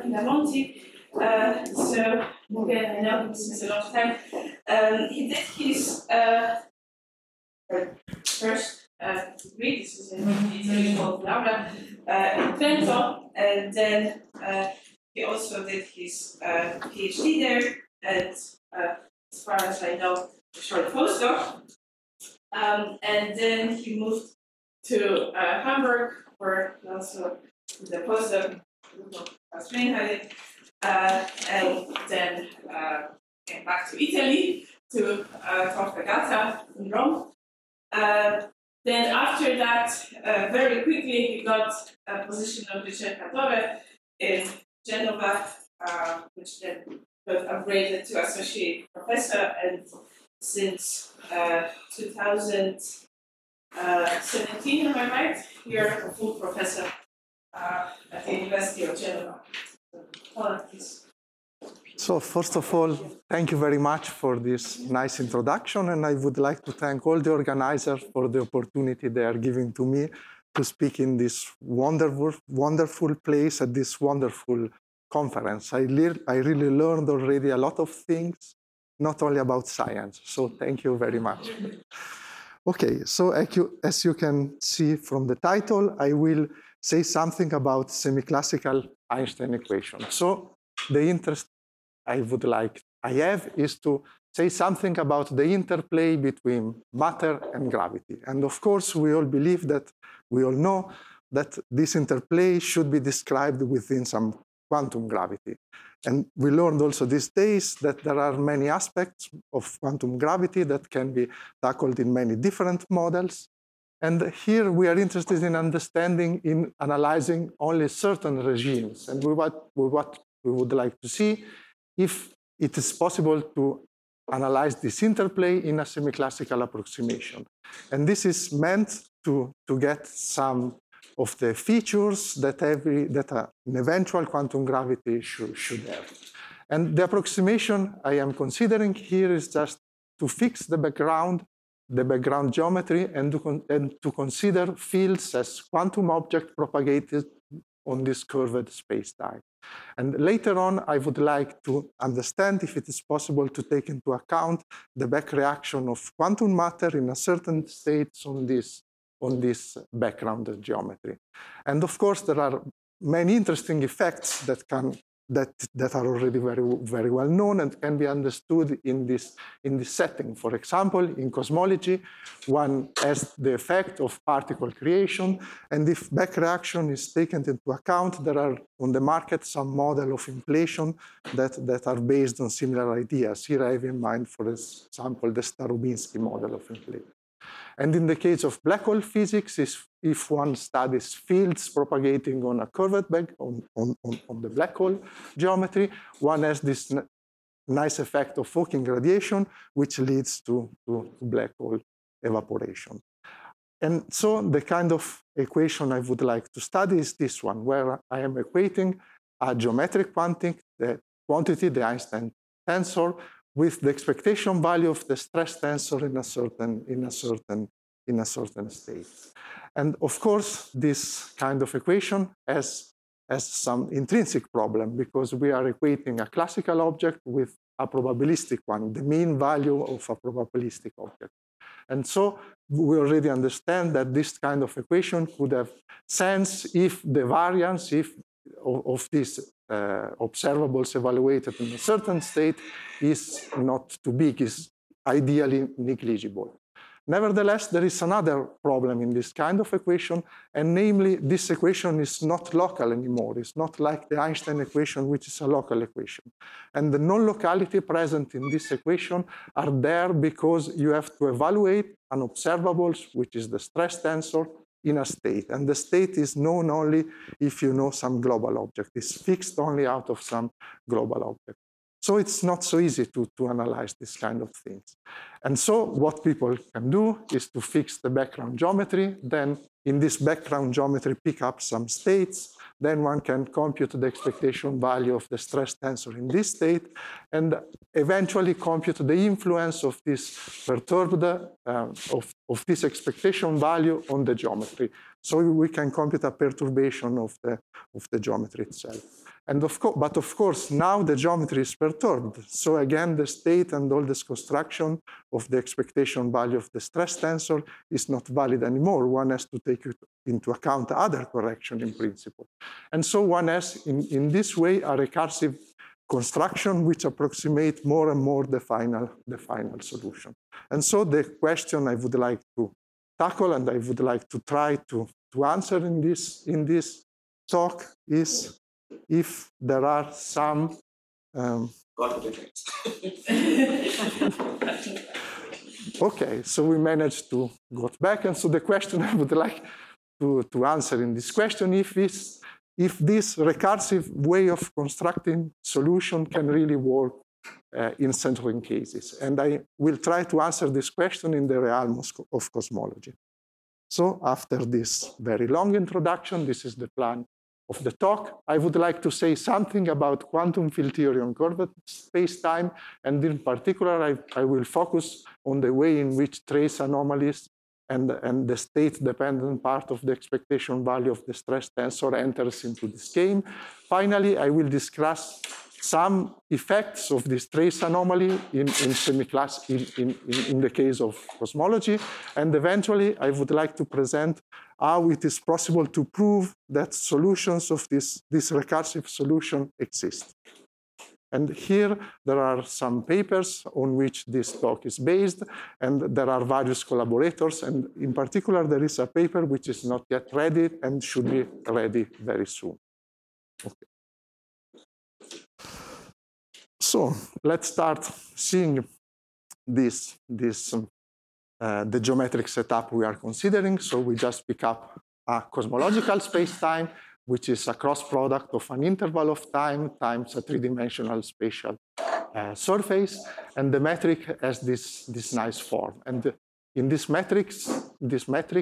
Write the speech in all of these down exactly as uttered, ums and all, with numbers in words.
Pinamonti. Uh, so, again, I know him since a long time. Um, he did his uh, first uh, degree, this was in Italy called Laura, uh, in Trento, and then uh, he also did his uh, PhD there, and uh, as far as I know, a short postdoc. Um, and then he moved to uh, Hamburg, where he also did a postdoc, uh, and then uh, came back to Italy to uh, Tor Vergata in Rome. Uh, then after that, uh, very quickly he got a position of ricercatore in Genova, uh, which then got upgraded to associate professor, and since uh, two thousand seventeen, am I right? You're a full professor uh, at the University of Genova. So, please. So first of all, thank you very much for this nice introduction, and I would like to thank all the organizers for the opportunity they are giving to me to speak in this wonderful, wonderful place at this wonderful conference. I, I really learned already a lot of things, not only about science, so thank you very much. Okay, so as you, as you can see from the title, I will say something about semi-classical Einstein equation. So the interest I would like I have is to say something about the interplay between matter and gravity. And of course, we all believe that, we all know that this interplay should be described within some quantum gravity. And we learned also these days that there are many aspects of quantum gravity that can be tackled in many different models. And here we are interested in understanding, in analyzing only certain regimes. And we, what, what we would like to see if it is possible to analyze this interplay in a semi-classical approximation. And this is meant to, to get some of the features that, every, that a, an eventual quantum gravity should, should have. And the approximation I am considering here is just to fix the background, the background geometry, and to, con and to consider fields as quantum objects propagated on this curved space-time. And later on, I would like to understand if it is possible to take into account the back reaction of quantum matter in a certain states on this, on this background geometry. And of course, there are many interesting effects that can that, that are already very, very well known and can be understood in this, in this setting. For example, in cosmology, one has the effect of particle creation, and if back reaction is taken into account, there are on the market some model of inflation that, that are based on similar ideas. Here I have in mind, for example, the Starobinsky model of inflation. And in the case of black hole physics, if, if one studies fields propagating on a curved back, on, on, on the black hole geometry, one has this nice effect of Hawking radiation, which leads to, to black hole evaporation. And so the kind of equation I would like to study is this one, where I am equating a geometric quantity, the quantity, the Einstein tensor, with the expectation value of the stress tensor in a certain, in a certain, in a certain state. And of course, this kind of equation has, has some intrinsic problem because we are equating a classical object with a probabilistic one, the mean value of a probabilistic object. And so we already understand that this kind of equation could have sense if the variance if of, of these uh, observables evaluated in a certain state is not too big, is ideally negligible. Nevertheless, there is another problem in this kind of equation, and namely, this equation is not local anymore. It's not like the Einstein equation, which is a local equation. And the non-locality present in this equation are there because you have to evaluate an observable, which is the stress tensor, in a state. And the state is known only if you know some global object. It's fixed only out of some global object. So it's not so easy to, to analyze this kind of things. And so what people can do is to fix the background geometry, then in this background geometry pick up some states, then one can compute the expectation value of the stress tensor in this state, and eventually compute the influence of this perturbed, uh, of, of this expectation value on the geometry. So we can compute a perturbation of the, of the geometry itself. And of course, but of course, now the geometry is perturbed. So again, the state and all this construction of the expectation value of the stress tensor is not valid anymore. One has to take into account other correction in principle. And so one has, in, in this way, a recursive construction which approximate more and more the final, the final solution. And so the question I would like to tackle and I would like to try to, to answer in this, in this talk is if there are some um, okay, so we managed to go back, and so the question I would like to, to answer in this question if is if this recursive way of constructing solution can really work uh, in centering cases. And I will try to answer this question in the realm of cosmology. So after this very long introduction, this is the plan of the talk. I would like to say something about quantum field theory on curved space-time, and in particular, I, I will focus on the way in which trace anomalies and, and the state-dependent part of the expectation value of the stress tensor enters into this game. Finally, I will discuss some effects of this trace anomaly in, in, semi-class, in, in, in the case of cosmology. And eventually, I would like to present how it is possible to prove that solutions of this, this recursive solution exist. And here, there are some papers on which this talk is based, and there are various collaborators. And in particular, there is a paper which is not yet ready and should be ready very soon. Okay. So let's start seeing this, this um, uh, the geometric setup we are considering. So we just pick up a cosmological space-time, which is a cross product of an interval of time times a three-dimensional spatial uh, surface. And the metric has this, this nice form. And in this matrix, this metric,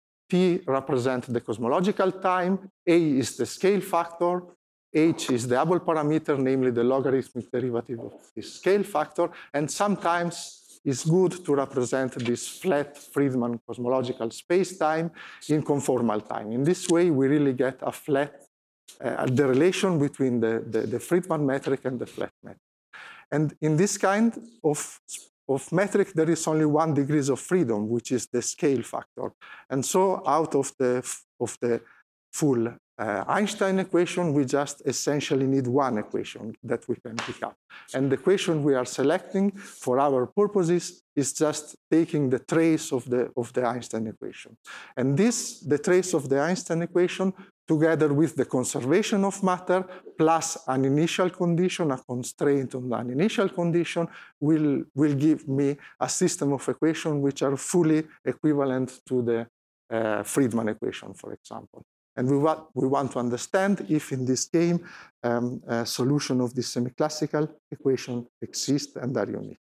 T represents the cosmological time, A is the scale factor, H is the Hubble parameter, namely the logarithmic derivative of this scale factor, and sometimes it's good to represent this flat Friedmann cosmological space-time in conformal time. In this way, we really get a flat, uh, the relation between the, the, the Friedmann metric and the flat metric. And in this kind of, of metric, there is only one degree of freedom, which is the scale factor. And so out of the, of the full Uh, Einstein equation, we just essentially need one equation that we can pick up. And the equation we are selecting for our purposes is just taking the trace of the, of the Einstein equation. And this, the trace of the Einstein equation, together with the conservation of matter, plus an initial condition, a constraint on an initial condition, will, will give me a system of equations which are fully equivalent to the uh, Friedmann equation, for example. And we want, we want to understand if in this game um, a solution of this semi-classical equation exists and are unique.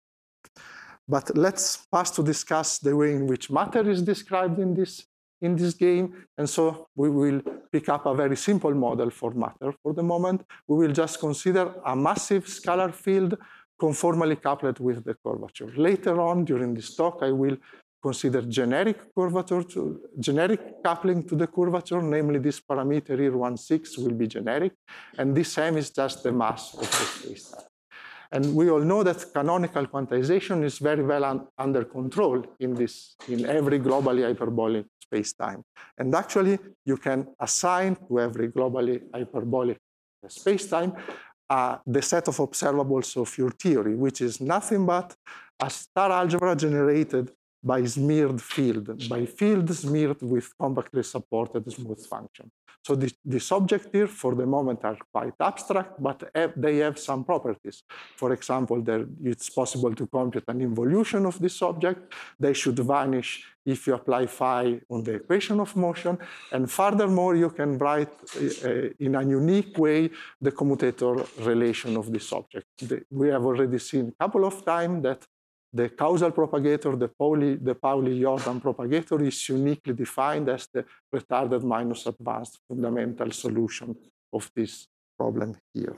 But let's pass to discuss the way in which matter is described in this, in this game. And so we will pick up a very simple model for matter for the moment. We will just consider a massive scalar field conformally coupled with the curvature. Later on during this talk, I will consider generic curvature, to, generic coupling to the curvature, namely this parameter here one six will be generic, and this m is just the mass of the space-time. And we all know that canonical quantization is very well un under control in this, in every globally hyperbolic space-time. And actually, you can assign to every globally hyperbolic space-time uh, the set of observables of your theory, which is nothing but a star algebra generated by smeared field, by field smeared with compactly supported smooth function. So this, this object here, for the moment, are quite abstract, but have, they have some properties. For example, there, it's possible to compute an involution of this object. They should vanish if you apply phi on the equation of motion. And furthermore, you can write uh, in a unique way the commutator relation of this object. The, we have already seen a couple of times that the causal propagator, the Pauli, the Pauli-Jordan propagator, is uniquely defined as the retarded minus advanced fundamental solution of this problem here.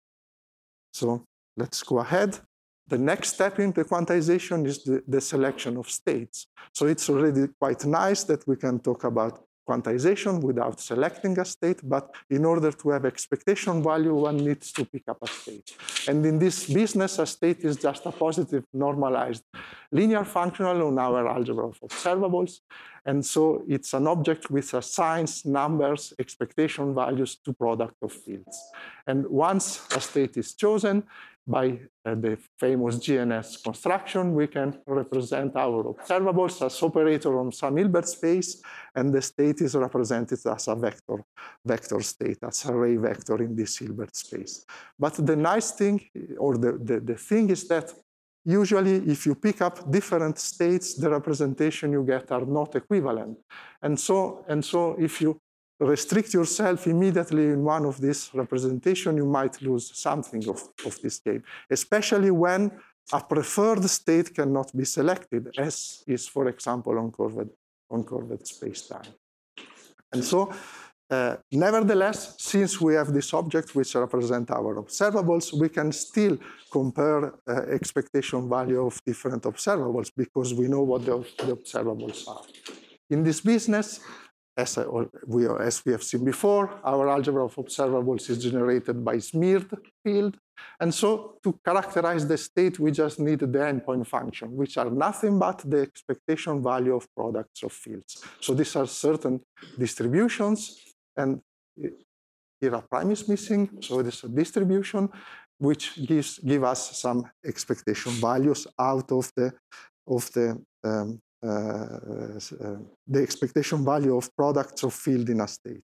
So let's go ahead. The next step in the quantization is the, the selection of states. So it's already quite nice that we can talk about quantization without selecting a state, but in order to have expectation value, one needs to pick up a state. And in this business, a state is just a positive normalized linear functional on our algebra of observables. And so it's an object which assigns numbers, expectation values to product of fields. And once a state is chosen, by uh, the famous G N S construction, we can represent our observables as operator on some Hilbert space, and the state is represented as a vector, vector state, as a ray vector in this Hilbert space. But the nice thing, or the, the, the thing is that usually if you pick up different states, the representation you get are not equivalent. And so, and so if you restrict yourself immediately in one of these representations, you might lose something of, of this game, especially when a preferred state cannot be selected, as is, for example, on curved, on curved space-time. And so, uh, nevertheless, since we have this object which represent our observables, we can still compare uh, expectation value of different observables because we know what the, the observables are. In this business, As, I, we, as we have seen before, our algebra of observables is generated by smeared field. And so to characterize the state, we just need the endpoint function, which are nothing but the expectation value of products of fields. So these are certain distributions. And here a prime is missing. So it is a distribution which gives give us some expectation values out of the, of the um, Uh, uh, the expectation value of products of field in a state.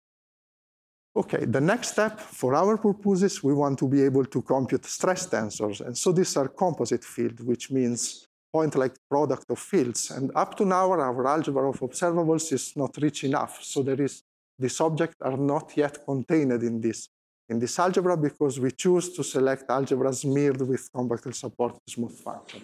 Okay, the next step for our purposes, we want to be able to compute stress tensors. And so these are composite field, which means point-like product of fields. And up to now, our algebra of observables is not rich enough. So there is, these objects are not yet contained in this, in this algebra because we choose to select algebra smeared with compactly supported smooth function.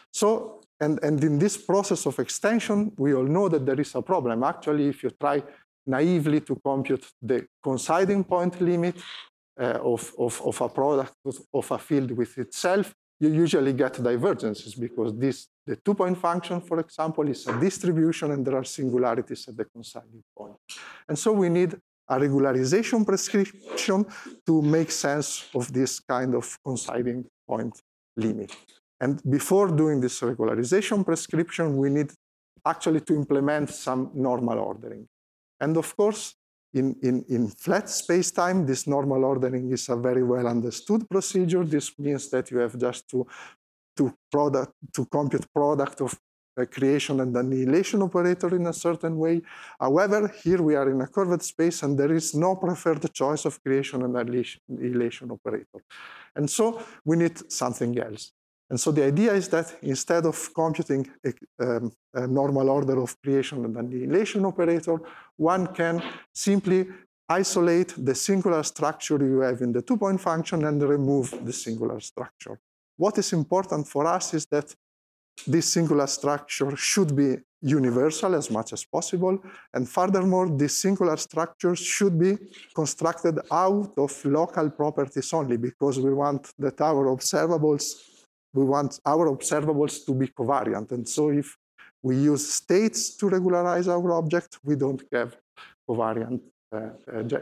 So, and, and in this process of extension, we all know that there is a problem. Actually, if you try naively to compute the coinciding point limit uh, of, of, of a product of a field with itself, you usually get divergences because this, the two-point function, for example, is a distribution and there are singularities at the coinciding point. And so we need a regularization prescription to make sense of this kind of coinciding point limit. And before doing this regularization prescription, we need actually to implement some normal ordering. And of course, in, in, in flat space-time, this normal ordering is a very well understood procedure. This means that you have just to, to, product, to compute product of a creation and annihilation operator in a certain way. However, here we are in a curved space and there is no preferred choice of creation and annihilation operator. And so we need something else. And so the idea is that instead of computing a, um, a normal order of creation and annihilation operator, one can simply isolate the singular structure you have in the two-point function and remove the singular structure. What is important for us is that this singular structure should be universal as much as possible. And furthermore, this singular structure should be constructed out of local properties only because we want that our observables We want our observables to be covariant. And so if we use states to regularize our object, we don't have covariant uh, uh,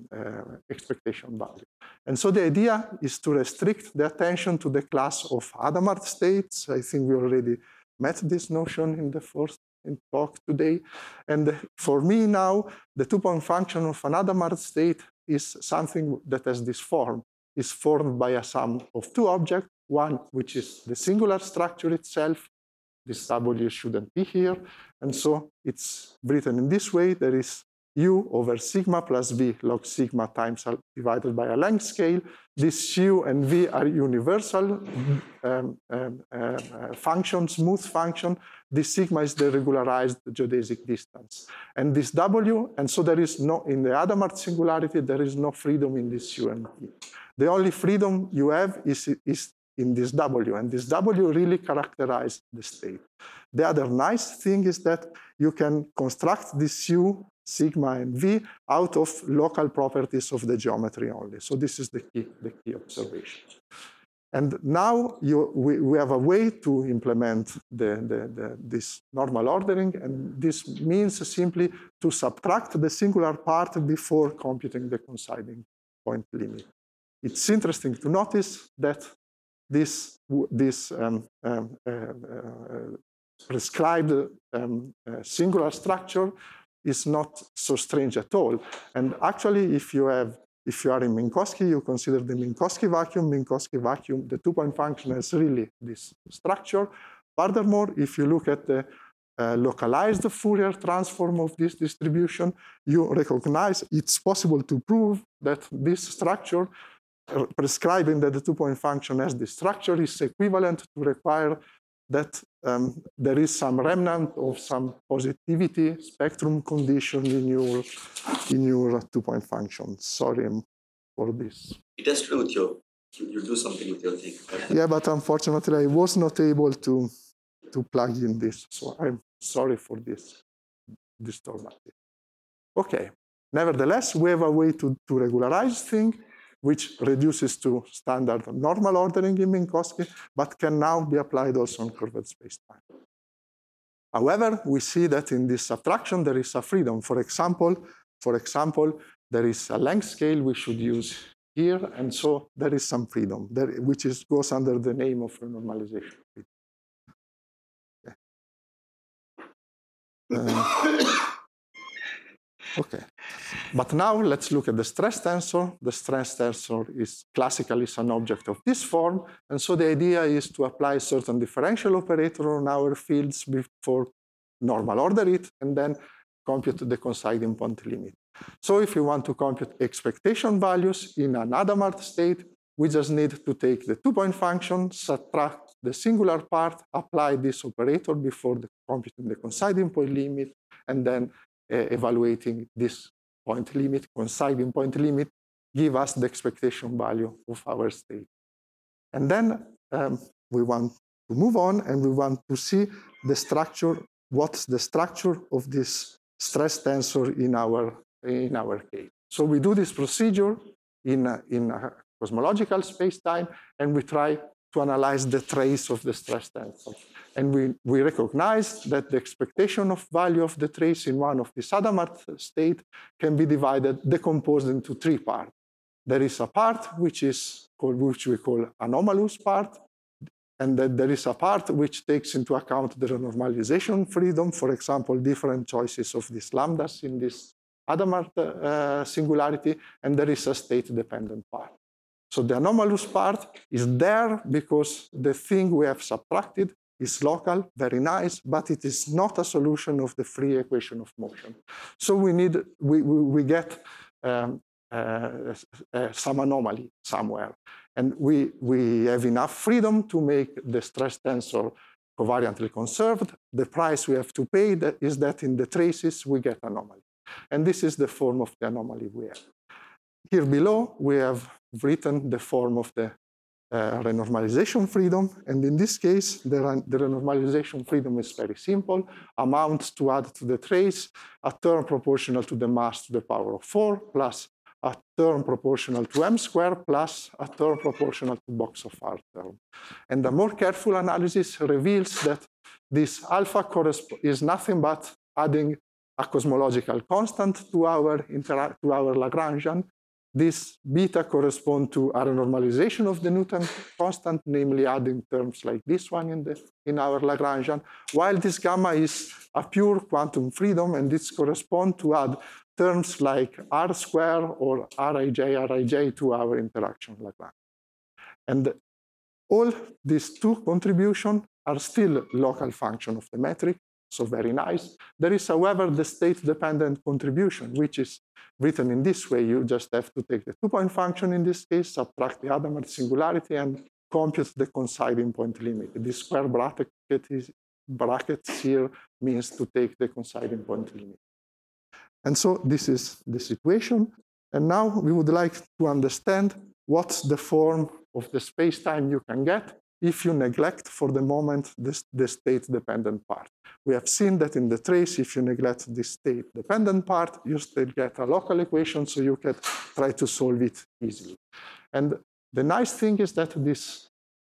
uh, expectation value. And so the idea is to restrict the attention to the class of Hadamard states. I think we already met this notion in the first talk today. And for me now, the two-point function of an Hadamard state is something that has this form. Is formed by a sum of two objects. One, which is the singular structure itself. This W shouldn't be here. And so it's written in this way. There is U over sigma plus V log sigma times divided by a length scale. This U and V are universal um, um, uh, function, smooth function. This sigma is the regularized geodesic distance. And this W, and so there is no, in the Hadamard singularity, there is no freedom in this U and V. The only freedom you have is, is in this W, and this W really characterizes the state. The other nice thing is that you can construct this U, sigma, and V out of local properties of the geometry only. So this is the key, the key observation. And now you, we, we have a way to implement the, the, the, this normal ordering, and this means simply to subtract the singular part before computing the coinciding point limit. It's interesting to notice that this, this um, um, uh, uh, prescribed um, uh, singular structure is not so strange at all. And actually, if you have If you are in Minkowski, you consider the Minkowski vacuum. Minkowski vacuum, the two-point function has really this structure. Furthermore, if you look at the uh, localized Fourier transform of this distribution, you recognize it's possible to prove that this structure, uh, prescribing that the two-point function has this structure, is equivalent to require that um, there is some remnant of some positivity spectrum condition in your in your two-point function. Sorry for this. It is true with your, you do something with your thing. Yeah, but unfortunately I was not able to to plug in this, so I'm sorry for this disturbance. Okay. Nevertheless, we have a way to, to regularize things, which reduces to standard normal ordering in Minkowski, but can now be applied also on curved spacetime. However, we see that in this subtraction there is a freedom. For example, for example, there is a length scale we should use here, and so there is some freedom, there, which is, goes under the name of renormalization. Okay. Uh, Okay, but now let's look at the stress tensor. The stress tensor is classically an object of this form, and so the idea is to apply certain differential operator on our fields before normal order it, and then compute the coinciding point limit. So if we want to compute expectation values in an Hadamard state, we just need to take the two-point function, subtract the singular part, apply this operator before the computing the coinciding point limit, and then Uh, evaluating this point limit, coinciding point limit, give us the expectation value of our state. And then um, we want to move on, and we want to see the structure, what's the structure of this stress tensor in our, in our case. So we do this procedure in a, in a cosmological space-time, and we try to analyze the trace of the stress tensor. And we, we recognize that the expectation of value of the trace in one of these Hadamard state can be divided, decomposed into three parts. There is a part which is called, which we call anomalous part, and then there is a part which takes into account the renormalization freedom, for example, different choices of these lambdas in this Hadamard uh, singularity, and there is a state-dependent part. So the anomalous part is there because the thing we have subtracted is local, very nice, but it is not a solution of the free equation of motion. So we need, we, we, we get um, uh, uh, some anomaly somewhere. And we, we have enough freedom to make the stress tensor covariantly conserved. The price we have to pay that is that in the traces we get anomaly. And this is the form of the anomaly we have. Here below, we have written the form of the Uh, renormalization freedom, and in this case, the, the renormalization freedom is very simple, amounts to add to the trace a term proportional to the mass to the power of four, plus a term proportional to m squared, plus a term proportional to box of R term. And a more careful analysis reveals that this alpha is nothing but adding a cosmological constant to our, to our Lagrangian. This beta corresponds to a renormalization of the Newton constant, namely adding terms like this one in, the, in our Lagrangian, while this gamma is a pure quantum freedom, and this corresponds to add terms like R square or Rij, Rij to our interaction Lagrange. And all these two contributions are still local function of the metric, so very nice. There is, however, the state-dependent contribution, which is written in this way. You just have to take the two-point function in this case, subtract the Hadamard singularity, and compute the coinciding point limit. This square bracket is, brackets here means to take the coinciding point limit. And so this is the situation. And now we would like to understand what's the form of the space-time you can get if you neglect for the moment this, the state-dependent part. We have seen that in the trace, if you neglect the state-dependent part, you still get a local equation, so you can try to solve it easily. And the nice thing is that this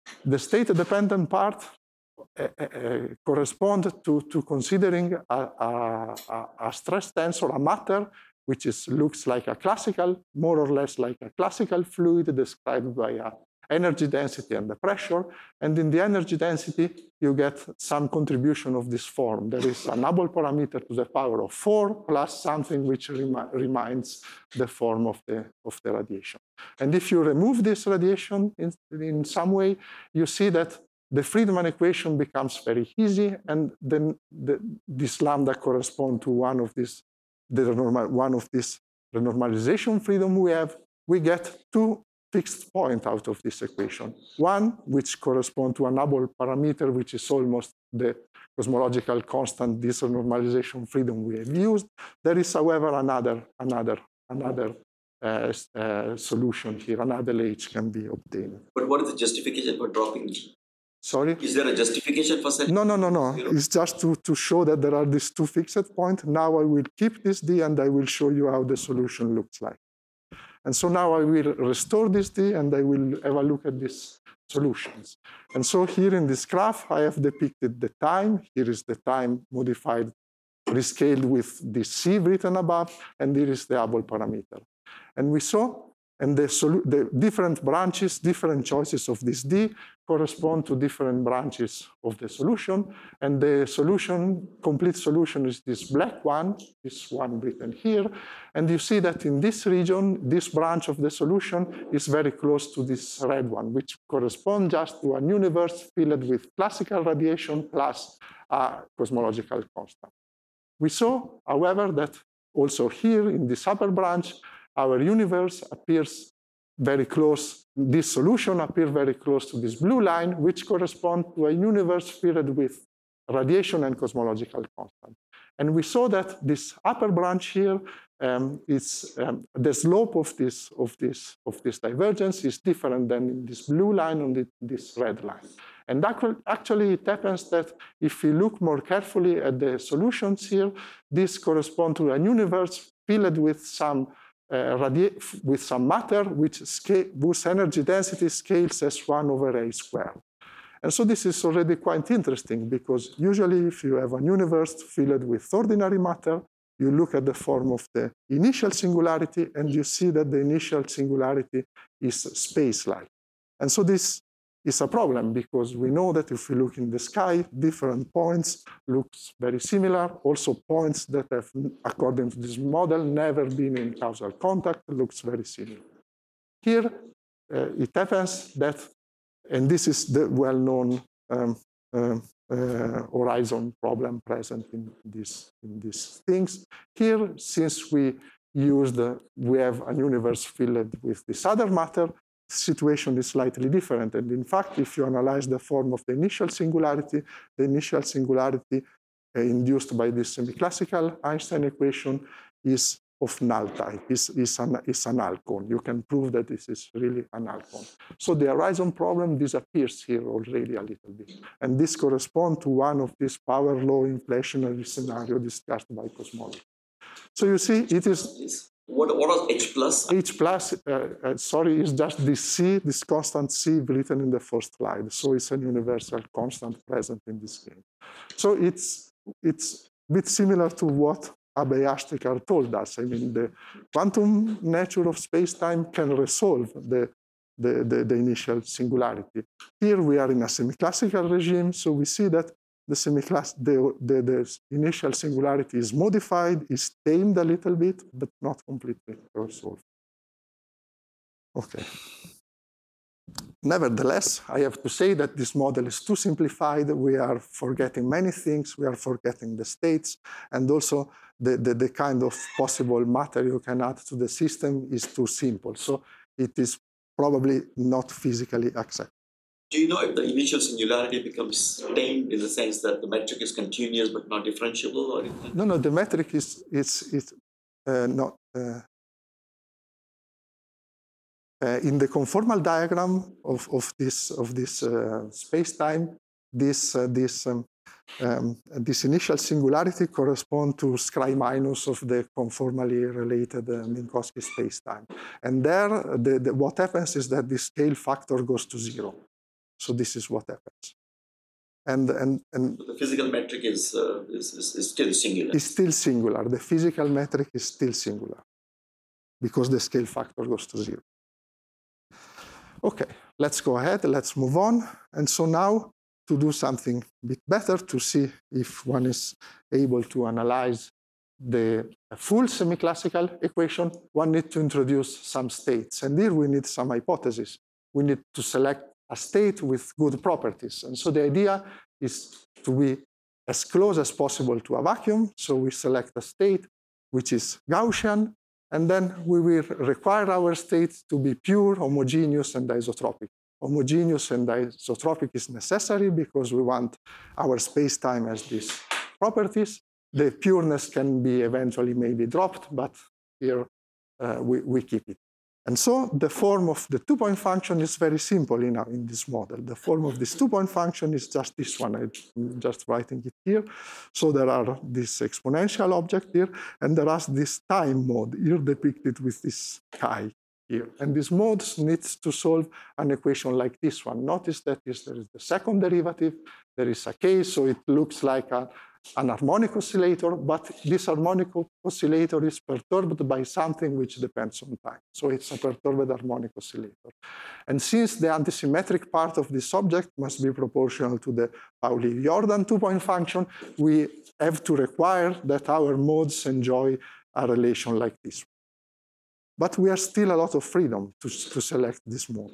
The state-dependent part uh, uh, corresponds to, to considering a, a, a stress tensor, a matter, which is, looks like a classical, more or less like a classical fluid described by a energy density and the pressure. And in the energy density, you get some contribution of this form. There is an Hubble parameter to the power of four plus something which remi reminds the form of the, of the radiation. And if you remove this radiation in, in some way, you see that the Friedmann equation becomes very easy, and then the, this lambda corresponds to one of these, the normal, one of this renormalization freedom we have. We get two fixed point out of this equation. One, which corresponds to a Hubble parameter, which is almost the cosmological constant, this normalization freedom we have used. There is, however, another, another, another uh, uh, solution here. Another H can be obtained. But what is the justification for dropping G? Sorry? Is there a justification for setting? No, no, no, no. Zero? It's just to, to show that there are these two fixed points. Now I will keep this D, and I will show you how the solution looks like. And so now I will restore this D, and I will have a look at these solutions. And so here in this graph, I have depicted the time. Here is the time modified, rescaled with this C written above, and here is the Hubble parameter. And we saw, and the, the different branches, different choices of this D correspond to different branches of the solution. And the solution, complete solution, is this black one, this one written here. And you see that in this region, this branch of the solution is very close to this red one, which corresponds just to a universe filled with classical radiation plus a cosmological constant. We saw, however, that also here in this upper branch, our universe appears very close, this solution appears very close to this blue line, which corresponds to a universe filled with radiation and cosmological constant. And we saw that this upper branch here, um, is, um, the slope of this, of, this, of this divergence is different than in this blue line on the, this red line. And actually, it happens that if we look more carefully at the solutions here, this corresponds to a universe filled with some Uh, with some matter which scale, whose energy density scales as one over a squared. And so this is already quite interesting, because usually if you have a universe filled with ordinary matter, you look at the form of the initial singularity, and you see that the initial singularity is space-like. And so this is a problem, because we know that if we look in the sky, different points look very similar. Also, points that have, according to this model, never been in causal contact looks very similar. Here, uh, it happens that, and this is the well-known um, uh, uh, horizon problem present in, this, in these things. Here, since we used, uh, we have a universe filled with this other matter, situation is slightly different. And in fact, if you analyze the form of the initial singularity, the initial singularity uh, induced by this semi-classical Einstein equation is of null type, is, is, an, is an alcone. You can prove that this is really an alcone. So the horizon problem disappears here already a little bit. And this corresponds to one of these power law inflationary scenarios discussed by cosmology. So you see, it is... What, what was H plus? H plus, uh, uh, sorry, is just this C, this constant C written in the first slide. So it's a universal constant present in this game. So it's, it's a bit similar to what Abbe Ashtekar told us. I mean, the quantum nature of space-time can resolve the, the, the, the initial singularity. Here we are in a semi-classical regime, so we see that the semi-class, the, the, the initial singularity is modified, is tamed a little bit, but not completely resolved. Okay. Nevertheless, I have to say that this model is too simplified. We are forgetting many things. We are forgetting the states, and also the, the, the kind of possible matter you can add to the system is too simple. So it is probably not physically acceptable. Do you know if the initial singularity becomes tamed in the sense that the metric is continuous but not differentiable? Or anything? No, no, the metric is, is, is uh, not... Uh, uh, in the conformal diagram of, of this, of this uh, space-time, this, uh, this, um, um, this initial singularity corresponds to Scri minus of the conformally related uh, Minkowski space-time. And there, the, the, what happens is that the scale factor goes to zero. So this is what happens. And, and, and the physical metric is, uh, is, is, is still singular. Is still singular. The physical metric is still singular because the scale factor goes to zero. Okay, let's go ahead, let's move on. And so now to do something a bit better, to see if one is able to analyze the full semi-classical equation, one needs to introduce some states. And here we need some hypotheses. We need to select a state with good properties. And so the idea is to be as close as possible to a vacuum. So we select a state which is Gaussian, and then we will require our state to be pure, homogeneous, and isotropic. Homogeneous and isotropic is necessary because we want our space-time as these properties. The pureness can be eventually maybe dropped, but here uh, we, we keep it. And so the form of the two-point function is very simple in, in this model. The form of this two-point function is just this one. I'm just writing it here. So there are this exponential object here, and there is this time mode here depicted with this chi here. And this mode needs to solve an equation like this one. Notice that is, there is the second derivative, there is a k, so it looks like a an harmonic oscillator, but this harmonic oscillator is perturbed by something which depends on time. So it's a perturbed harmonic oscillator. And since the antisymmetric part of this object must be proportional to the Pauli-Jordan two-point function, we have to require that our modes enjoy a relation like this. But we have still a lot of freedom to, to select this mode.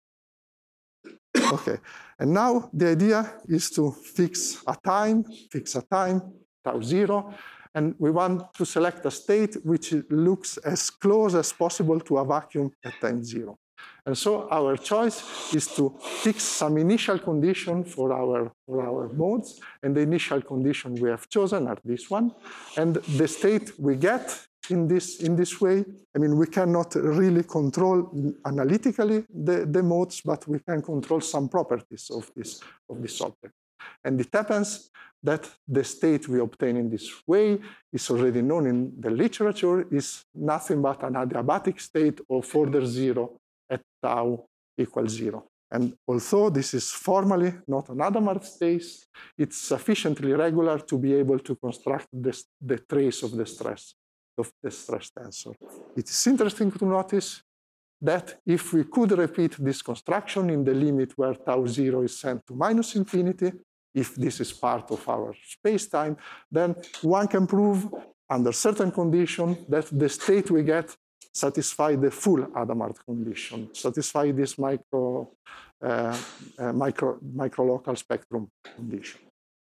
Okay, and now the idea is to fix a time, fix a time, tau zero, and we want to select a state which looks as close as possible to a vacuum at time zero. And so our choice is to fix some initial condition for our, for our modes, and the initial condition we have chosen are this one, and the state we get in this, in this way, I mean, we cannot really control analytically the, the modes, but we can control some properties of this, of this object. And it happens that the state we obtain in this way is already known in the literature, is nothing but an adiabatic state of order zero at tau equals zero. And although this is formally not an Hadamard state, it's sufficiently regular to be able to construct this, the trace of the stress. Of the stress tensor. It is interesting to notice that if we could repeat this construction in the limit where tau zero is sent to minus infinity, if this is part of our space-time, then one can prove under certain conditions that the state we get satisfy the full Hadamard condition, satisfy this micro, uh, uh, micro, micro local spectrum condition.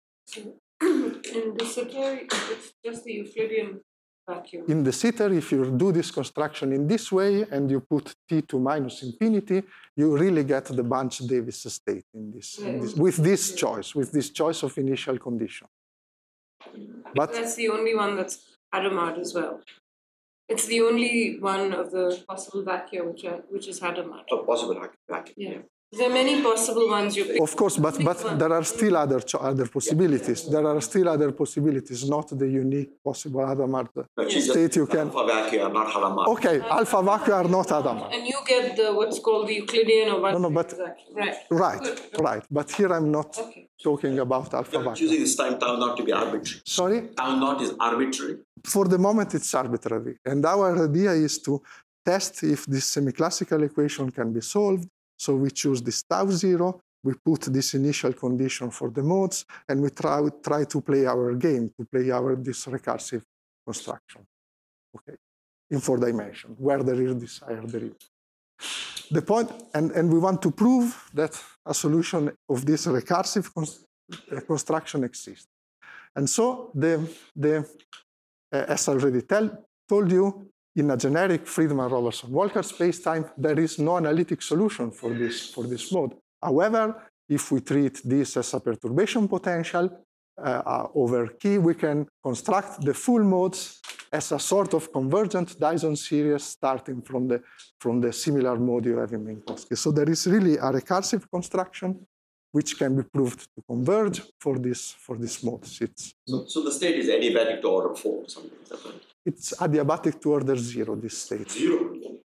In the sitter, it's just the Euclidean vacuum. In the sitter, if you do this construction in this way and you put t to minus infinity, you really get the Bunch-Davis state in this, in this, with this choice, with this choice of initial condition. But that's the only one that's Hadamard as well. It's the only one of the possible vacua which, are, which is Hadamard. A possible vacuum. Yeah. There are many possible ones you pick. Of course, but, but there are still other, other possibilities. There are still other possibilities, not the unique possible Hadamard But state you can. Alpha vacua, not Hadamard. Okay, alpha vacua are not Hadamard. And you get the what's called the Euclidean or what? No, no, but vacuum. Right. right, Good. right. But here I'm not Okay. talking about alpha You're vacua. choosing this time tau naught to be arbitrary. Sorry? Tau naught is arbitrary. For the moment, it's arbitrary. And our idea is to test if this semi-classical equation can be solved. So we choose this tau zero, we put this initial condition for the modes, and we try, try to play our game, to play our this recursive construction, okay, in four dimensions, where there is this higher derivative. The point, and, and we want to prove that a solution of this recursive cons uh, construction exists. And so, the, the, uh, as I already tell, told you, in a generic Friedmann-Robertson-Walker spacetime, there is no analytic solution for this, for this mode. However, if we treat this as a perturbation potential uh, uh, over key, we can construct the full modes as a sort of convergent Dyson series starting from the, from the similar mode you have in Minkowski. So there is really a recursive construction which can be proved to converge for this, for this modes. It's, So, so the state is adiabatic to order four or something. Is that right? It's adiabatic to order zero, this state. Zero.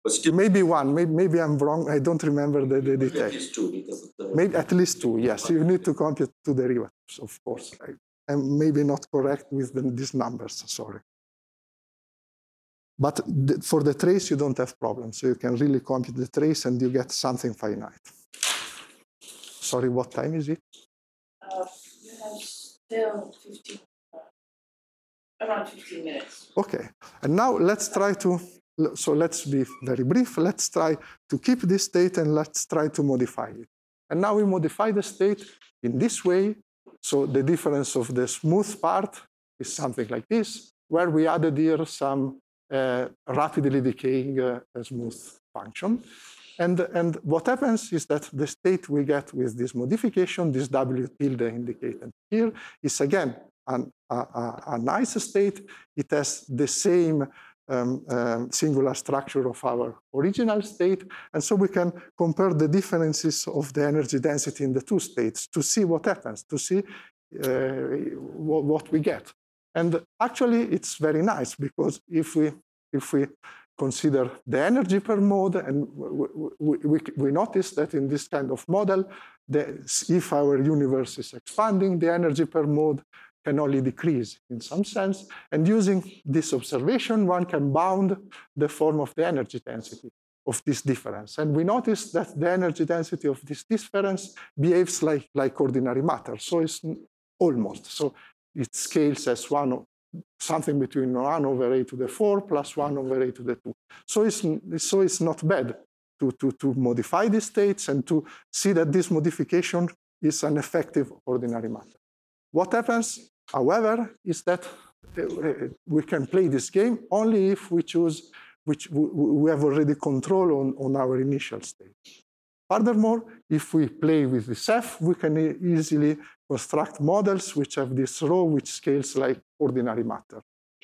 But still, maybe one, maybe, maybe I'm wrong, I don't remember the, the detail. at least two, because of the... Maybe at least two, yes. You need to compute two derivatives, of course. I, I'm maybe not correct with the, these numbers, sorry. But the, for the trace, you don't have problems. So you can really compute the trace and you get something finite. Sorry, what time is it? Uh, you have still fifteen, around fifteen minutes. Okay, and now let's try to, so let's be very brief. Let's try to keep this state and let's try to modify it. And now we modify the state in this way. So the difference of the smooth part is something like this, where we added here some uh, rapidly decaying uh, smooth function. And, and what happens is that the state we get with this modification, this W tilde indicated here, is again an, a, a, a nice state. It has the same um, um, singular structure of our original state. And so we can compare the differences of the energy density in the two states to see what happens, to see uh, what, what we get. And actually, it's very nice because if we, if we consider the energy per mode, and we, we, we notice that in this kind of model, the, if our universe is expanding, the energy per mode can only decrease in some sense. And using this observation, one can bound the form of the energy density of this difference. And we notice that the energy density of this difference behaves like, like ordinary matter. So it's almost. So it scales as one, something between one over a to the four plus one over a to the two. So it's, so it's not bad to, to, to modify these states and to see that this modification is an effective ordinary matter. What happens, however, is that we can play this game only if we choose, which we have already control on, on our initial state. Furthermore, if we play with this F, we can easily construct models which have this rho which scales like ordinary matter.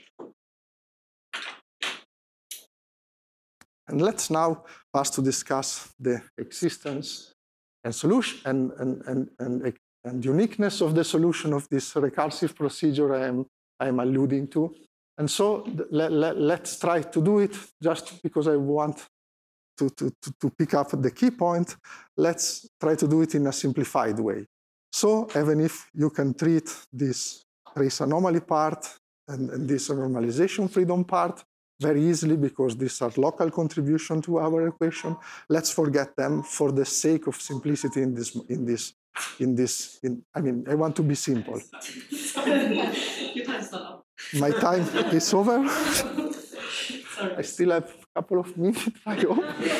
And let's now pass to discuss the existence and solution and, and, and, and, and uniqueness of the solution of this recursive procedure I am, I am alluding to. And so let, let, let's try to do it just because I want To, to, to pick up the key point. Let's try to do it in a simplified way. So even if you can treat this trace anomaly part and, and this normalization freedom part very easily because these are local contribution to our equation, let's forget them for the sake of simplicity in this, in this, in this, in, I mean, I want to be simple. Your time's not up. My time is over. Sorry. I still have a couple of minutes, I hope.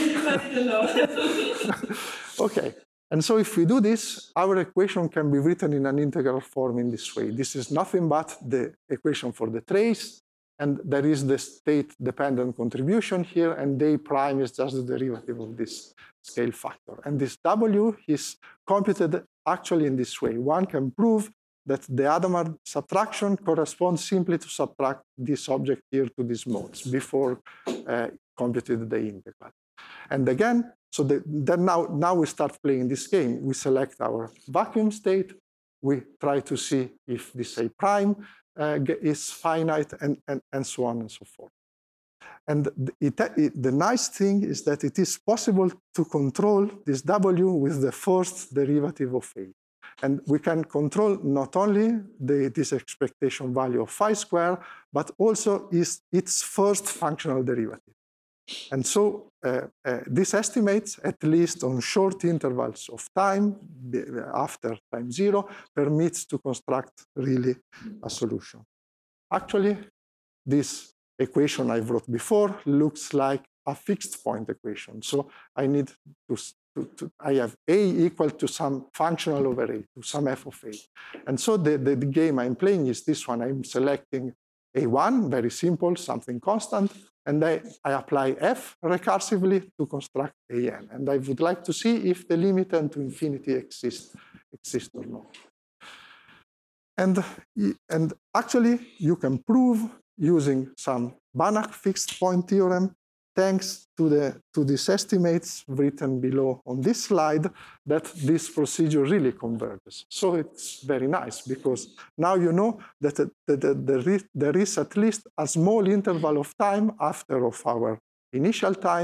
Okay, and so if we do this, our equation can be written in an integral form in this way. This is nothing but the equation for the trace, and there is the state-dependent contribution here, and A prime is just the derivative of this scale factor. And this W is computed actually in this way. One can prove that the Hadamard subtraction corresponds simply to subtract this object here to these modes before uh, computed the integral. And again, so the, then now, now we start playing this game. We select our vacuum state. We try to see if this A prime uh, is finite, and, and, and so on and so forth. And it, it, the nice thing is that it is possible to control this W with the first derivative of A. And we can control not only the, this expectation value of phi square, but also is its first functional derivative. And so uh, uh, this estimates, at least on short intervals of time, after time zero, permits to construct really a solution. Actually, this equation I wrote before looks like a fixed point equation. So I need to To, to, I have A equal to some functional over A, to some f of A. And so the, the, the game I'm playing is this one. I'm selecting A one, very simple, something constant, and I, I apply F recursively to construct A n. And I would like to see if the limit n to infinity exists, exists or not. And, and actually, you can prove using some Banach fixed point theorem, thanks to, the, to these estimates written below on this slide, that this procedure really converges. So it's very nice, because now you know that the, the, the, there is at least a small interval of time after of our initial time,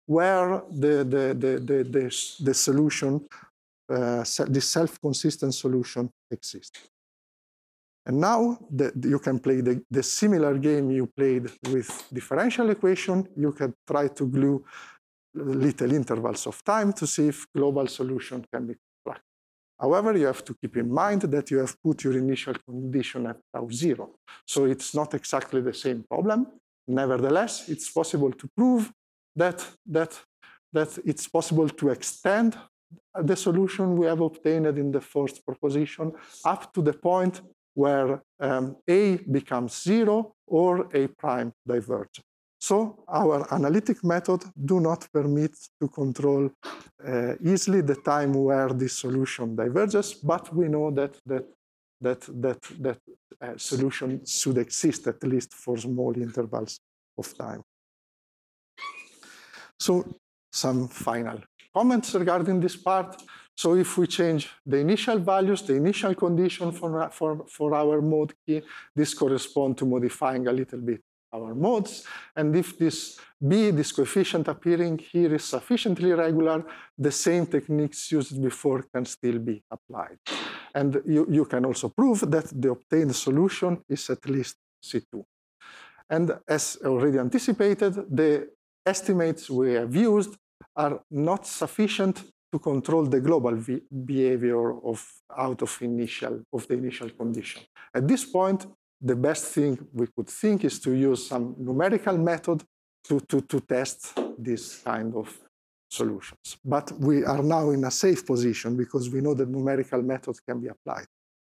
where the, the, the, the, the, the solution, uh, the self-consistent solution exists. And now the, you can play the, the similar game you played with differential equation. You can try to glue little intervals of time to see if global solution can be constructed. However, you have to keep in mind that you have put your initial condition at tau zero. So it's not exactly the same problem. Nevertheless, it's possible to prove that, that, that it's possible to extend the solution we have obtained in the first proposition up to the point where um, A becomes zero or A prime diverges. So our analytic method do not permit to control uh, easily the time where this solution diverges, but we know that that that that that uh, solution should exist at least for small intervals of time. So some final comments regarding this part. So if we change the initial values, the initial condition for, for, for our mode key, this corresponds to modifying a little bit our modes. And if this B, this coefficient appearing here, is sufficiently regular, the same techniques used before can still be applied. And you, you can also prove that the obtained solution is at least C two. And as already anticipated, the estimates we have used are not sufficient to control the global behavior of out of initial of the initial condition. At this point, the best thing we could think is to use some numerical method to, to, to test this kind of solutions. But we are now in a safe position because we know that numerical method can be applied.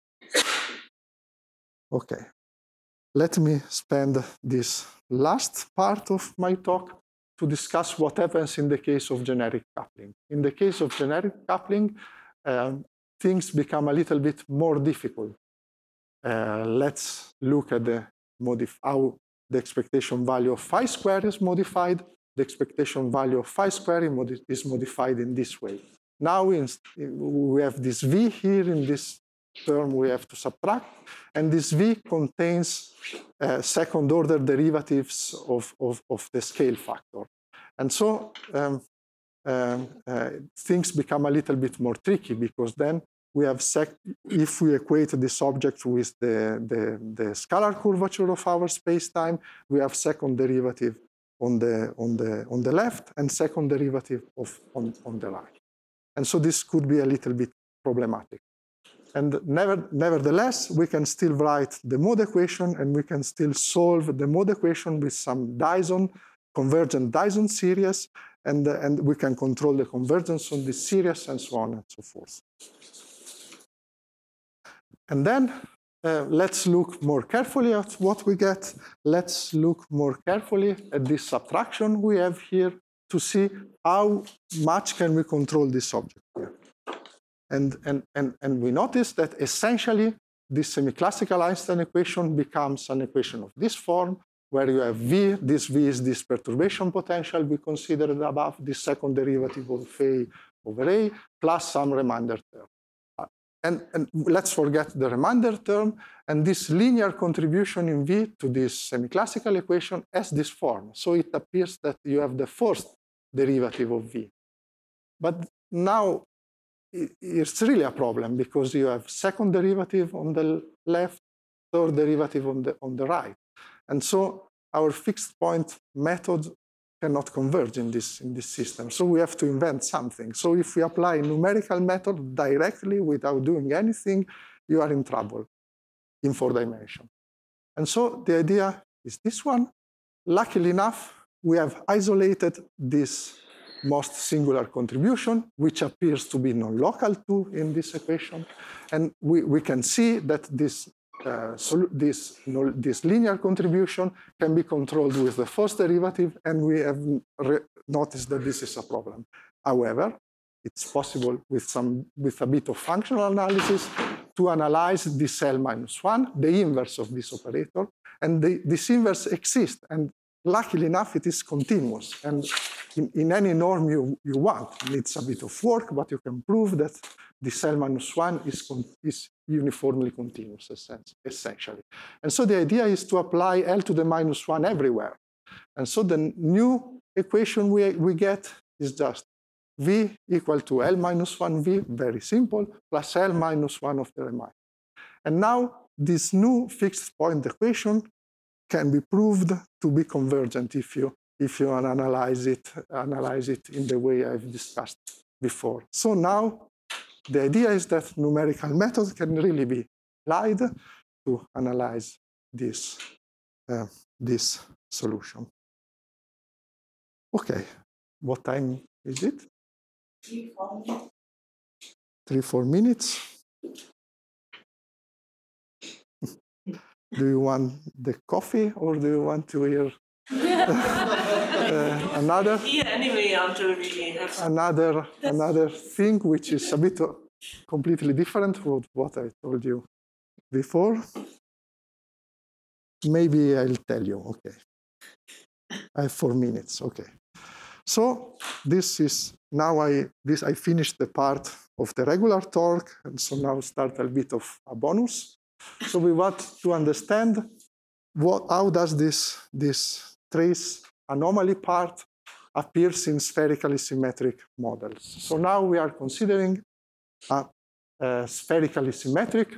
Okay, let me spend this last part of my talk to discuss what happens in the case of generic coupling. In the case of generic coupling, um, things become a little bit more difficult. Uh, let's look at the modif how the expectation value of phi square is modified. The expectation value of phi square is modified in this way. Now in, we have this v here in this term we have to subtract, and this v contains uh, second order derivatives of, of, of the scale factor. And so um, um, uh, things become a little bit more tricky because then we have, sec if we equate this object with the, the, the scalar curvature of our space-time, we have second derivative on the, on, the, on the left and second derivative of, on, on the right. And so this could be a little bit problematic. And never, nevertheless, we can still write the mode equation and we can still solve the mode equation with some Dyson, convergent Dyson series, and, uh, and we can control the convergence on this series and so on and so forth. And then uh, let's look more carefully at what we get. Let's look more carefully at this subtraction we have here to see how much can we control this object here. And, and, and, and we notice that essentially this semi-classical Einstein equation becomes an equation of this form, where you have V, this V is this perturbation potential we considered above, this second derivative of A over A, plus some remainder term. Uh, and, and let's forget the remainder term, and this linear contribution in V to this semi-classical equation has this form. So it appears that you have the first derivative of V. But now, it's really a problem because you have second derivative on the left, third derivative on the, on the right. And so our fixed point method cannot converge in this, in this system. So we have to invent something. So if we apply a numerical method directly without doing anything, you are in trouble in four dimension. And so the idea is this one. Luckily enough, we have isolated this most singular contribution, which appears to be non-local too in this equation. And we, we can see that this, uh, so this, you know, this linear contribution can be controlled with the first derivative, and we have noticed that this is a problem. However, it's possible with, some, with a bit of functional analysis to analyze this L minus one, the inverse of this operator, and the, this inverse exists. And luckily enough, it is continuous. And in, in any norm you, you want, it needs a bit of work, but you can prove that this L minus one is, is uniformly continuous, essentially. And so the idea is to apply L to the minus one everywhere. And so the new equation we, we get is just V equal to L minus one V, very simple, plus L minus one of the Riemann. And now this new fixed point equation can be proved to be convergent if you, if you analyze it, analyze it in the way I've discussed before. So now the idea is that numerical methods can really be applied to analyze this, uh, this solution. Okay, what time is it? Three, four minutes. Three, four minutes. Do you want the coffee or do you want to hear uh, another? Yeah, anyway, until we have another another thing which is a bit completely different from what I told you before. Maybe I'll tell you. Okay, I have four minutes. Okay, so this is now I this I finished the part of the regular talk, and so now start a bit of a bonus. So we want to understand what how does this this trace anomaly part appears in spherically symmetric models. So now we are considering a, a spherically symmetric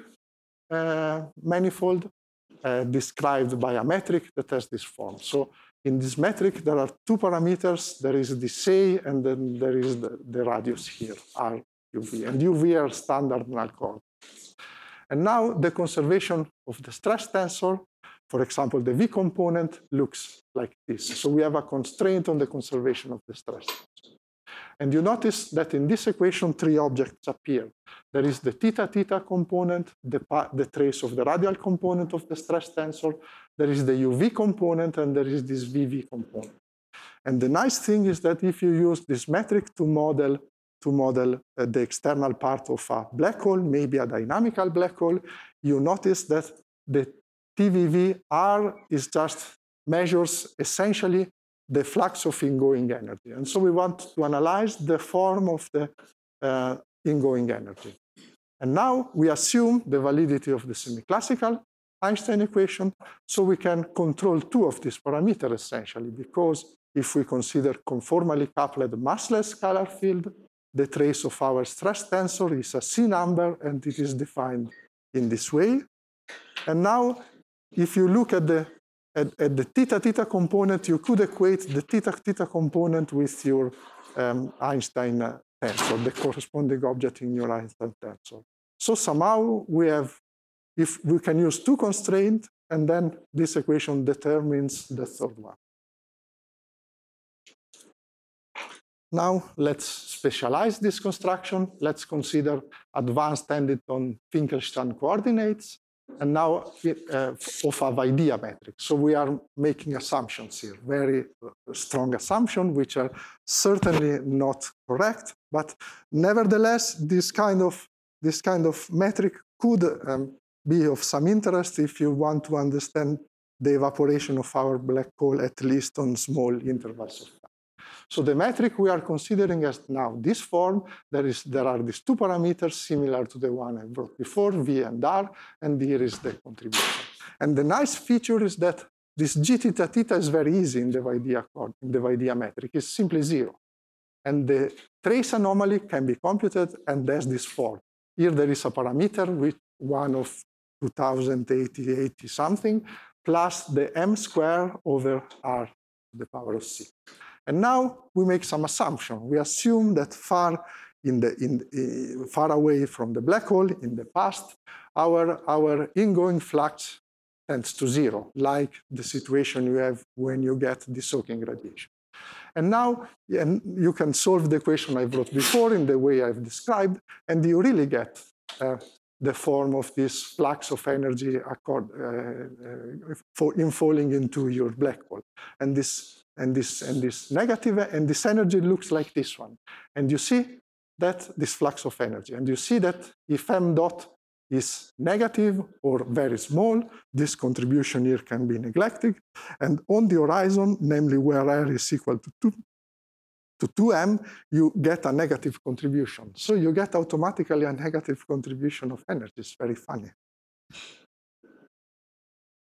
uh, manifold uh, described by a metric that has this form. So in this metric, there are two parameters. There is this A, and then there is the, the radius here, R, U V. And U V are standard null coordinates. And now the conservation of the stress tensor, for example, the V component looks like this. So we have a constraint on the conservation of the stress tensor. And you notice that in this equation, three objects appear. There is the theta theta component, the, the trace of the radial component of the stress tensor. There is the U V component, and there is this V V component. And the nice thing is that if you use this metric to model to model uh, the external part of a black hole, maybe a dynamical black hole, you notice that the T V V R is just measures essentially the flux of ingoing energy. And so we want to analyze the form of the uh, ingoing energy. And now we assume the validity of the semi-classical Einstein equation, so we can control two of these parameters essentially, because if we consider conformally coupled massless scalar field, the trace of our stress tensor is a C number, and it is defined in this way. And now, if you look at the, at, at the theta theta component, you could equate the theta theta component with your um, Einstein uh, tensor, the corresponding object in your Einstein tensor. So somehow we have, if we can use two constraints, and then this equation determines the third one. Now let's specialize this construction. Let's consider advanced Eddington Finkelstein coordinates, and now uh, of a Vaidya metric. So we are making assumptions here, very strong assumptions, which are certainly not correct, but nevertheless, this kind of, this kind of metric could um, be of some interest if you want to understand the evaporation of our black hole, at least on small intervals of time. So the metric we are considering as now this form, there, is, there are these two parameters similar to the one I brought before, V and R, and here is the contribution. And the nice feature is that this G theta theta is very easy in the Vaidya, in the Vaidya metric. It's simply zero. And the trace anomaly can be computed, and there's this form. Here there is a parameter with one of two thousand eighty, eighty something, plus the m square over R to the power of C. And now we make some assumption. We assume that far, in the, in, uh, far away from the black hole in the past, our, our ingoing flux tends to zero, like the situation you have when you get the soaking radiation. And now and you can solve the equation I brought before in the way I've described, and you really get uh, the form of this flux of energy accord, uh, uh, for, in falling into your black hole. And this And this, and this negative, and this energy looks like this one. And you see that this flux of energy. And you see that if m dot is negative or very small, this contribution here can be neglected. And on the horizon, namely where r is equal to two, to two m, you get a negative contribution. So you get automatically a negative contribution of energy. It's very funny.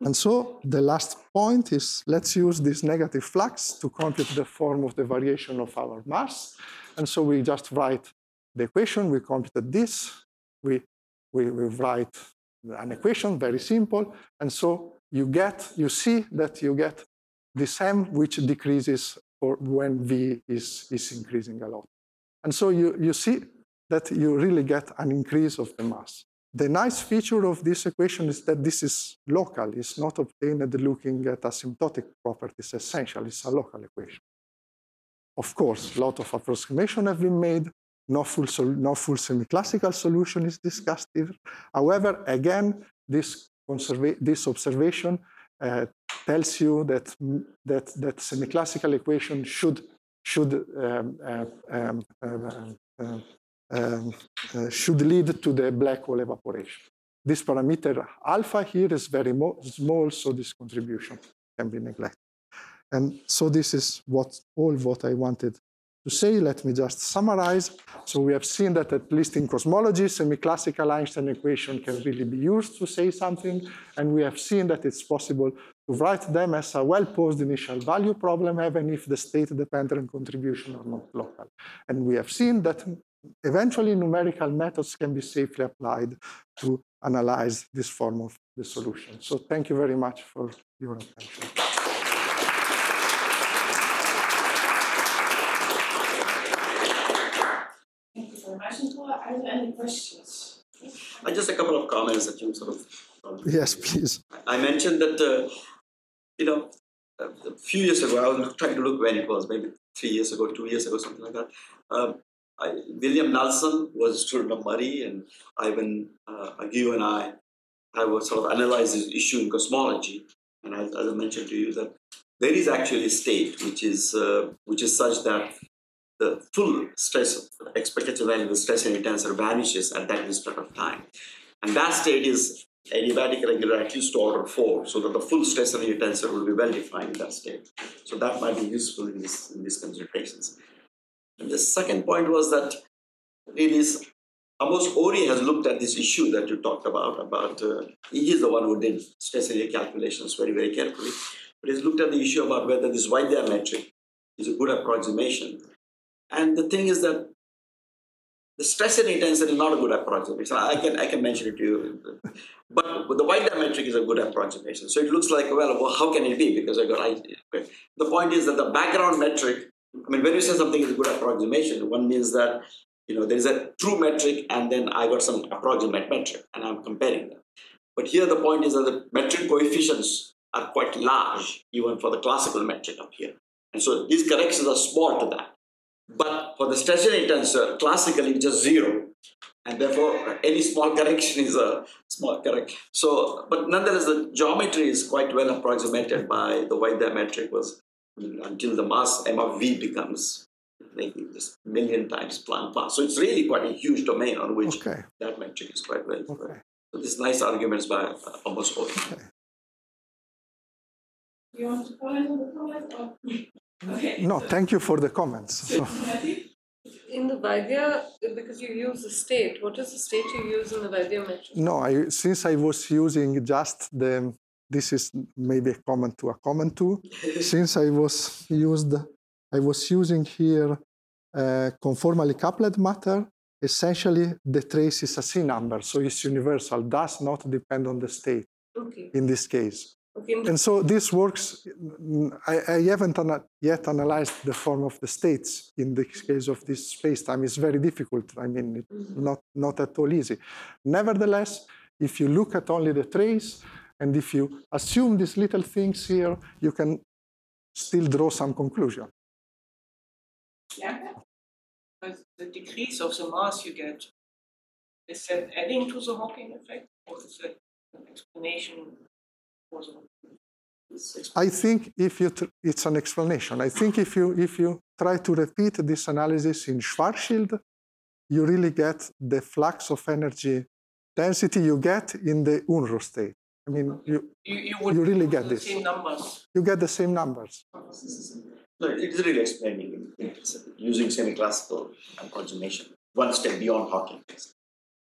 And so the last point is, let's use this negative flux to compute the form of the variation of our mass. And so we just write the equation, we computed this, we, we, we write an equation, very simple. And so you get, you see that you get this m, which decreases for when v is, is increasing a lot. And so you, you see that you really get an increase of the mass. The nice feature of this equation is that this is local. It's not obtained looking at asymptotic properties essentially. It's a local equation. Of course, a lot of approximations have been made. No full, no full semi-classical solution is discussed here. However, again, this, this observation uh, tells you that, that, that semi-classical equation should, should um, uh, um, uh, uh, Um, uh, should lead to the black hole evaporation. This parameter alpha here is very small, so this contribution can be neglected. And so this is what all what I wanted to say. Let me just summarize. So we have seen that at least in cosmology, semi-classical Einstein equation can really be used to say something, and we have seen that it's possible to write them as a well-posed initial value problem, even if the state-dependent contribution are not local. And we have seen that eventually, numerical methods can be safely applied to analyze this form of the solution. So thank you very much for your attention. Thank you very much. Are there any questions? Uh, just a couple of comments that you sort of... Um, yes, please. I mentioned that, uh, you know, a few years ago, I was trying to look when it was, maybe three years ago, two years ago, something like that. Um, I, William Nelson was a student of Murray, and Ivan uh, Aguirre and I, I would sort of analyze this issue in cosmology. And I, as I mentioned to you, that there is actually a state which is uh, which is such that the full stress, expected value of the stress energy tensor vanishes at that instant of time, and that state is adiabatic regular at least to order four, so that the full stress energy tensor will be well defined in that state. So that might be useful in this in these considerations. And the second point was that it is Amos Ori has looked at this issue that you talked about. About uh, he is the one who did stress area calculations very, very carefully. But he's looked at the issue about whether this Vaidya metric is a good approximation. And the thing is that the stress area tensor is not a good approximation. I can I can mention it to you, but the Vaidya metric is a good approximation. So it looks like, well, well how can it be? Because I got I. The point is that the background metric. I mean, when you say something is a good approximation, one means that, you know, there is a true metric and then I got some approximate metric and I'm comparing them. But here the point is that the metric coefficients are quite large, even for the classical metric up here. And so these corrections are small to that. But for the stress energy tensor, classically it's just zero. And therefore, any small correction is a small correction. So, but nonetheless, the geometry is quite well approximated by the Vaidya metric was until the mass m of v becomes maybe just a million times Planck mass. So it's really quite a huge domain on which okay. that metric is quite well. Okay. So these nice arguments by uh, Amos Ori. Okay. You want to comment on the comment? Or? Okay. No, thank you for the comments. So. In the Vaidya, because you use the state, what is the state you use in the Vaidya metric? No, I, since I was using just the this is maybe a comment to a comment too. Since I was used, I was using here uh, conformally coupled matter. Essentially, the trace is a C number, so it's universal. Does not depend on the state. Okay. In this case. Okay. And so this works. I, I haven't ana- yet analyzed the form of the states in the case of this space-time. It's very difficult. I mean, it, mm-hmm. not not at all easy. Nevertheless, if you look at only the trace. And if you assume these little things here, you can still draw some conclusion. Yeah. But the decrease of the mass you get, is that adding to the Hawking effect? Or is that an explanation for the I think if you tr- it's an explanation. I think if you if you try to repeat this analysis in Schwarzschild, you really get the flux of energy density you get in the Unruh state. I mean, you, you, you, would you really get the this. Same numbers. You get the same numbers. No, it is really explaining using semi-classical approximation, one step beyond Hawking.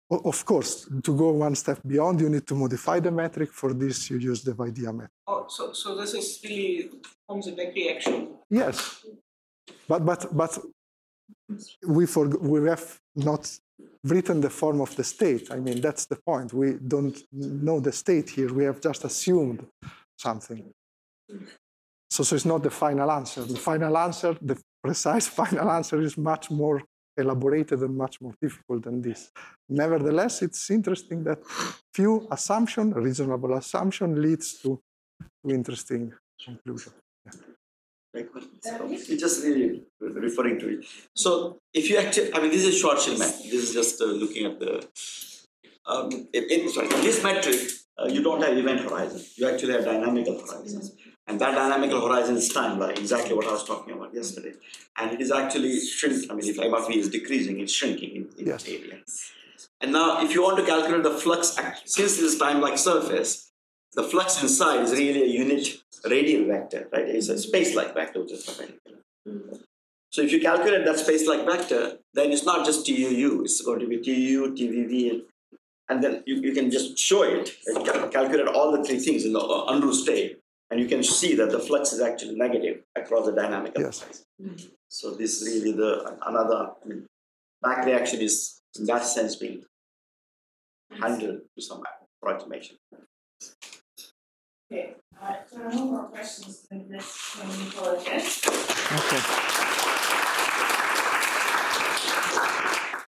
O- Of course, to go one step beyond, you need to modify the metric. For this, you use the Vidia metric. Oh, so, so this is really forms a back reaction. Yes, but but but we for, we have not written the form of the state. I mean, that's the point. We don't know the state here. We have just assumed something. So, so it's not the final answer. The final answer, the precise final answer, is much more elaborated and much more difficult than this. Nevertheless, it's interesting that few assumption, reasonable assumption, leads to, to interesting conclusion. Yeah. Like, it's just really referring to it. So if you actually, I mean, this is Schwarzschild metric. This is just uh, looking at the, um, in, in, sorry, in this metric, uh, you don't have event horizon. You actually have dynamical horizons. And that dynamical horizon is time, like exactly what I was talking about yesterday. And it is actually shrinking. I mean, if M of V is decreasing, it's shrinking in, in Yes. area. And now, if you want to calculate the flux, since this is time-like surface, the flux inside is really a unit radial vector, right? It's a space-like vector, which is perpendicular. So if you calculate that space-like vector, then it's not just T U U, it's going to be T U U, T V V, and then you, you can just show it, and cal- calculate all the three things in the unroot state, and you can see that the flux is actually negative across the dynamical Yes. horizon. So this is really the another, I mean, back reaction is in that sense being handled to some approximation. Okay, uh, so no more questions than this when we call it again. Okay.